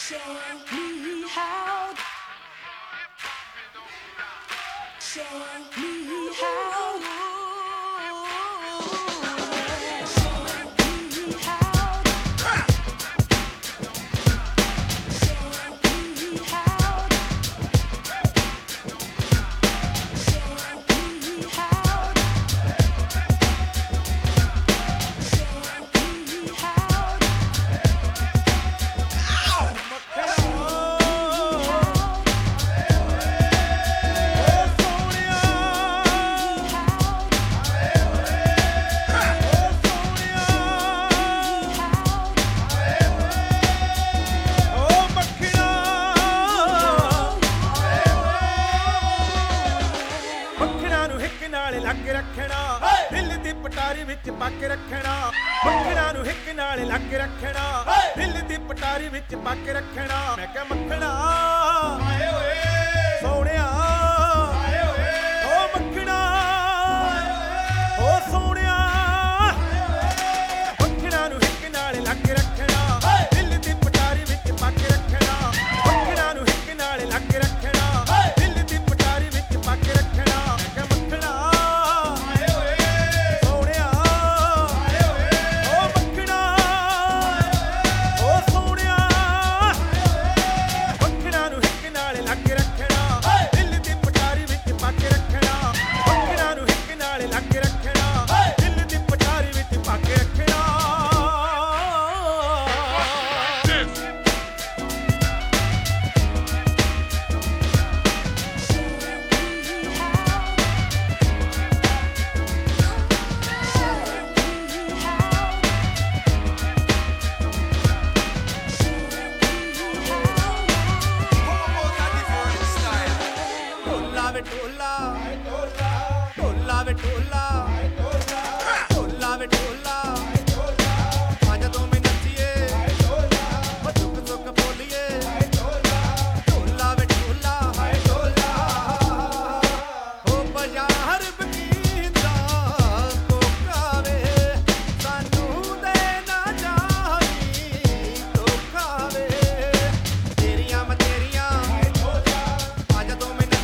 Show me how. Show me how. ਲੱਗ ਰੱਖਣਾ ਦਿਲ ਦੀ ਪਟਾਰੀ ਵਿੱਚ ਪਾ ਕੇ ਰੱਖਣਾ ਮੱਖਣਾ ਨੂੰ ਹਿੱਕ ਨਾਲ ਲੱਗ ਰੱਖਣਾ ਦਿਲ ਦੀ ਪਟਾਰੀ ਵਿੱਚ ਪਾ ਕੇ ਰੱਖਣਾ ਮੈਂ ਕਿਹਾ ਮੱਖਣਾ ਆਏ ਓਏ ਸੋਹਣਿਆ ਆਏ ਓਏ ਓ ਮੱਖਣਾ ਓ ਸੋਹਣਿਆ ਮੱਖਣਾ ਨੂੰ ਹਿੱਕ ਨਾਲ ਲੱਗ ਰੱਖਣਾ ਦਿਲ ਦੀ ਪਟਾਰੀ ਵਿੱਚ ਪਾ ਕੇ ਰੱਖਣਾ ਮੱਖਣਾ ਨੂੰ ਹਿੱਕ ਨਾਲ ਲੱਗ ਰੱਖਣਾ ਦਿਲ ਦੀ ਪਟਾਰੀ ਵਿੱਚ ਪਾ ਕੇ ਰੱਖਣਾ ਮੈਂ ਕਿਹਾ ਮੱਖਣਾ ਢੋਲਾ ਢੋਲਾ ਵੇ ਢੋਲਾ ਢੋਲਾ ਵੇ ਢੋਲਾ ਆਜਾ ਦੋ ਮੈਂ ਨੱਚੀਏ ਓ ਚੁੱਕ ਚੁੱਕ ਬੋਲੀਏ ਢੋਲਾ ਵੇ ਢੋਲਾ ਹਾਏ ਢੋਲਾ ਓ ਬਾਜ਼ਾਰ ਬਕੀਦਾ ਕੋਕਾ ਵੇ ਸਾਨੂੰ ਦੇ ਨਾ ਜਾਵੀ ਧੋਖਾ ਵੇ ਤੇਰੀਆਂ ਮੈਂ ਤੇਰੀਆਂ ਆਜਾ ਦੋ ਮੈਂ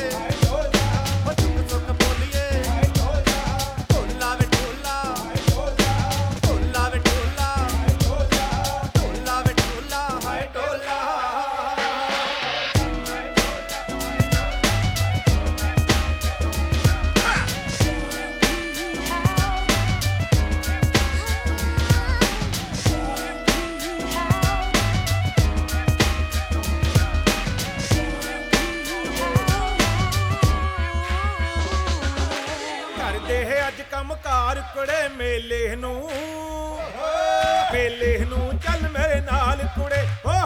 ਅੱਜ ਕੰਮ ਕਾਰ ਕੁੜੇ ਮੇਲੇ ਨੂੰ ਚੱਲ ਮੇਰੇ ਨਾਲ ਕੁੜੇ।